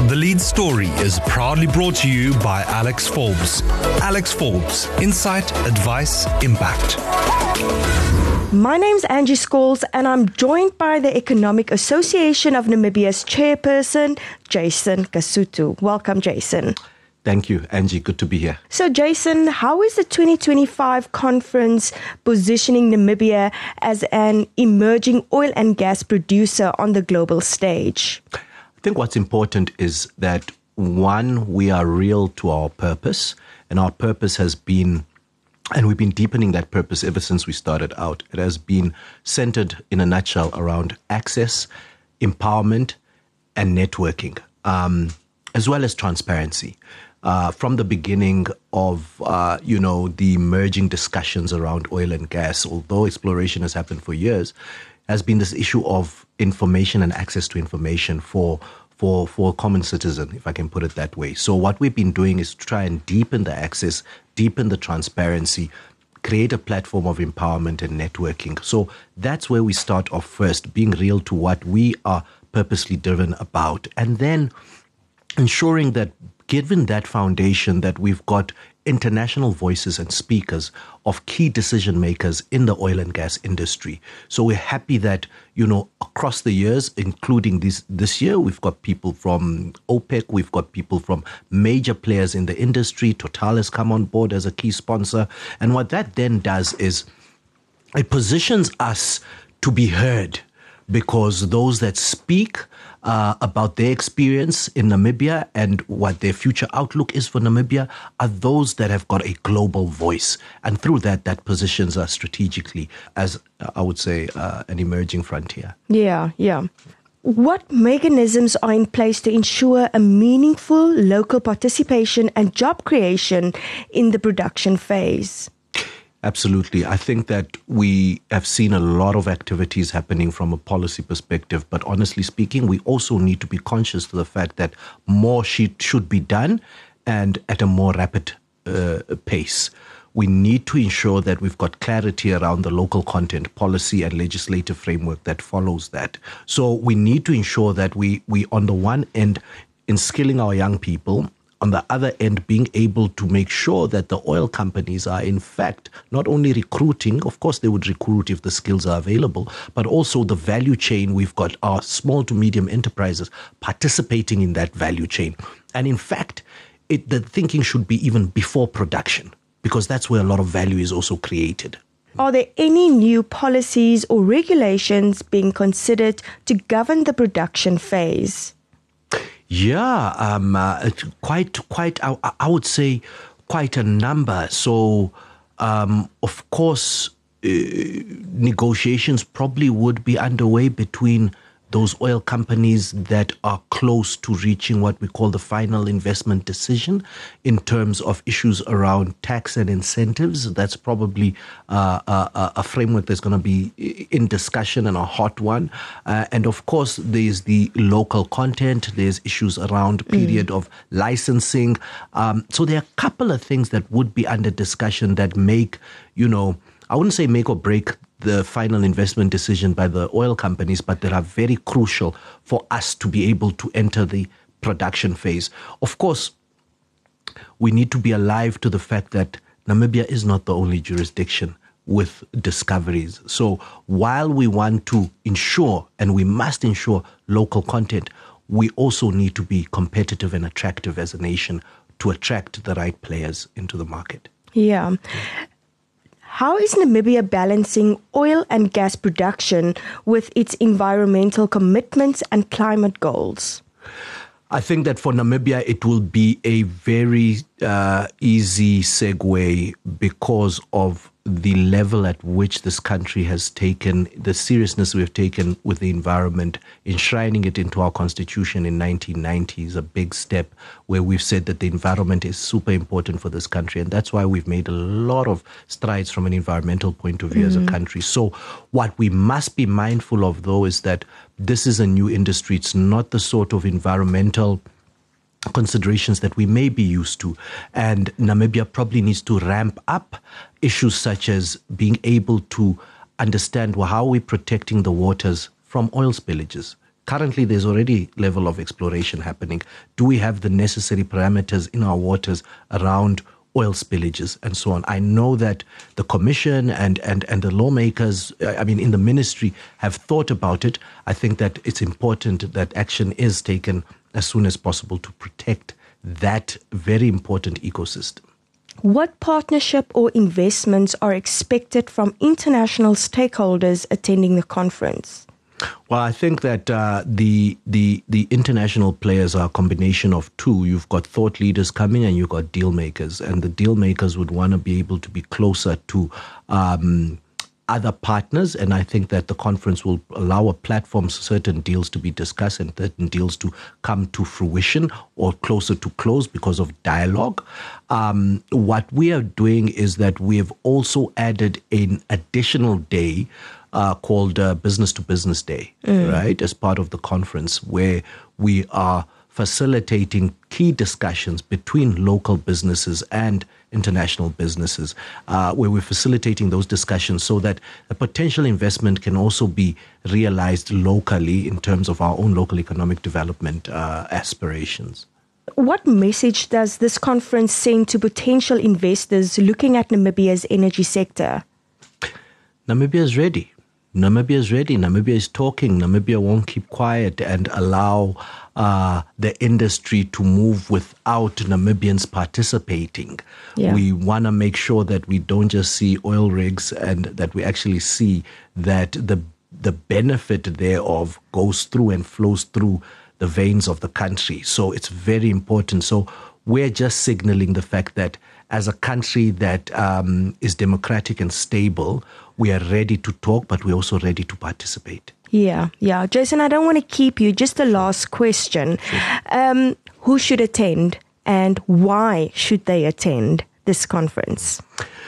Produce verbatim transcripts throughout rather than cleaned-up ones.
The Lead Story is proudly brought to you by Alex Forbes. Alex Forbes, insight, advice, impact. My name's Angie Scholes and I'm joined by the Economic Association of Namibia's chairperson, Jason Kasutu. Welcome, Jason. Thank you, Angie. Good to be here. So, Jason, how is the twenty twenty-five conference positioning Namibia as an emerging oil and gas producer on the global stage? I think what's important is that, one, we are real to our purpose, and our purpose has been, and we've been deepening that purpose ever since we started out. It has been centered, in a nutshell, around access, empowerment, and networking, um, as well as transparency. Uh, from the beginning of, uh, you know, the emerging discussions around oil and gas, although exploration has happened for years, has been this issue of information and access to information for for for a common citizen, if I can put it that way. So what we've been doing is to try and deepen the access, deepen the transparency, create a platform of empowerment and networking. So that's where we start off first, being real to what we are purposely driven about. And then ensuring that, given that foundation, that we've got international voices and speakers of key decision makers in the oil and gas industry. So we're happy that, you know, across the years, including this this year, we've got people from OPEC, we've got people from major players in the industry. Total has come on board as a key sponsor. And what that then does is it positions us to be heard, because those that speak uh, about their experience in Namibia and what their future outlook is for Namibia are those that have got a global voice. And through that, that positions us strategically as, uh, I would say, uh, an emerging frontier. Yeah, yeah. What mechanisms are in place to ensure a meaningful local participation and job creation in the production phase? Absolutely. I think that we have seen a lot of activities happening from a policy perspective, but honestly speaking, we also need to be conscious of the fact that more should be done and at a more rapid uh, pace. We need to ensure that we've got clarity around the local content policy and legislative framework that follows that. So we need to ensure that we, we on the one end, inskilling our young people, on the other end, being able to make sure that the oil companies are, in fact, not only recruiting, of course they would recruit if the skills are available, but also the value chain. We've got our small to medium enterprises participating in that value chain. And in fact, it, the thinking should be even before production, because that's where a lot of value is also created. Are there any new policies or regulations being considered to govern the production phase? Yeah, um, uh, quite, quite. I, I would say, quite a number. So, um, of course, uh, negotiations probably would be underway between those oil companies that are close to reaching what we call the final investment decision in terms of issues around tax and incentives. That's probably uh, a, a framework that's going to be in discussion and a hot one. Uh, and of course, there's the local content. There's issues around period mm. of licensing. Um, so there are a couple of things that would be under discussion that make, you know, I wouldn't say make or break the final investment decision by the oil companies, but that are very crucial for us to be able to enter the production phase. Of course, we need to be alive to the fact that Namibia is not the only jurisdiction with discoveries. So while we want to ensure, and we must ensure, local content, we also need to be competitive and attractive as a nation to attract the right players into the market. Yeah. How is Namibia balancing oil and gas production with its environmental commitments and climate goals? I think that for Namibia, it will be a very uh, easy segue because of the level at which this country has taken, the seriousness we've taken with the environment, enshrining it into our constitution in nineteen ninety is a big step where we've said that the environment is super important for this country. And that's why we've made a lot of strides from an environmental point of view mm-hmm. as a country. So what we must be mindful of, though, is that this is a new industry. It's not the sort of environmental considerations that we may be used to. And Namibia probably needs to ramp up issues such as being able to understand, well, how are we protecting the waters from oil spillages? Currently, there's already level of exploration happening. Do we have the necessary parameters in our waters around oil spillages and so on? I know that the commission and, and, and the lawmakers, I mean, in the ministry have thought about it. I think that it's important that action is taken as soon as possible to protect that very important ecosystem. What partnership or investments are expected from international stakeholders attending the conference? Well, I think that uh, the the the international players are a combination of two. You've got thought leaders coming and you've got deal makers. And the deal makers would want to be able to be closer to um, other partners. And I think that the conference will allow a platform for certain deals to be discussed and certain deals to come to fruition or closer to close because of dialogue. Um, what we are doing is that we have also added an additional day Uh, called uh, Business to Business Day, mm. right, as part of the conference, where we are facilitating key discussions between local businesses and international businesses, uh, where we're facilitating those discussions so that a potential investment can also be realized locally in terms of our own local economic development uh, aspirations. What message does this conference send to potential investors looking at Namibia's energy sector? Namibia is ready. Namibia is ready. Namibia is talking. Namibia won't keep quiet and allow uh, the industry to move without Namibians participating. Yeah. We want to make sure that we don't just see oil rigs and that we actually see that the the benefit thereof goes through and flows through the veins of the country. So it's very important. So we're just signaling the fact that as a country that um, is democratic and stable, we are ready to talk, but we're also ready to participate. Yeah, yeah. Jason, I don't want to keep you. Just a last question. Sure. Um, who should attend and why should they attend this conference?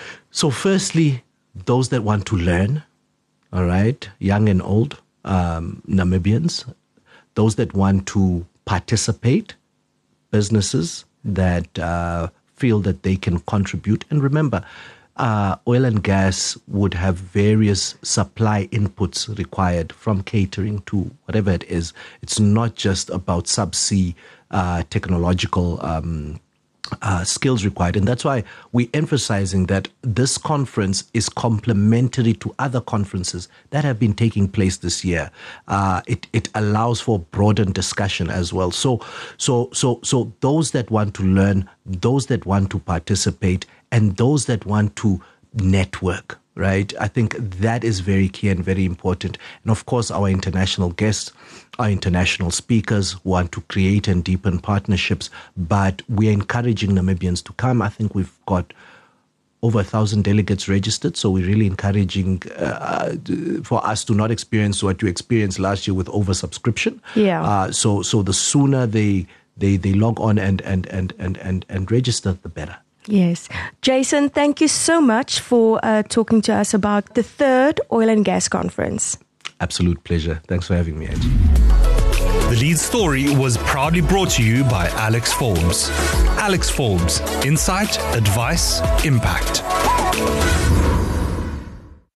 So firstly, those that want to learn, all right, young and old, um, Namibians, those that want to participate, businesses that uh, feel that they can contribute. And remember, uh, oil and gas would have various supply inputs required from catering to whatever it is. It's not just about subsea uh, technological um, uh, skills required. And that's why we're emphasizing that this conference is complementary to other conferences that have been taking place this year. Uh, it, it allows for broadened discussion as well. So, so, so, so those that want to learn, those that want to participate, and those that want to network, right? I think that is very key and very important. And of course, our international guests, our international speakers want to create and deepen partnerships, but we're encouraging Namibians to come. I think we've got over a thousand delegates registered, so we're really encouraging uh, for us to not experience what you experienced last year with oversubscription. Yeah. Uh, so, so the sooner they they they log on and and and and and, and register, the better. Yes. Jason, thank you so much for uh, talking to us about the third Oil and Gas Conference. Absolute pleasure. Thanks for having me, Angie. The lead story was proudly brought to you by Alex Forbes. Alex Forbes, insight, advice, impact.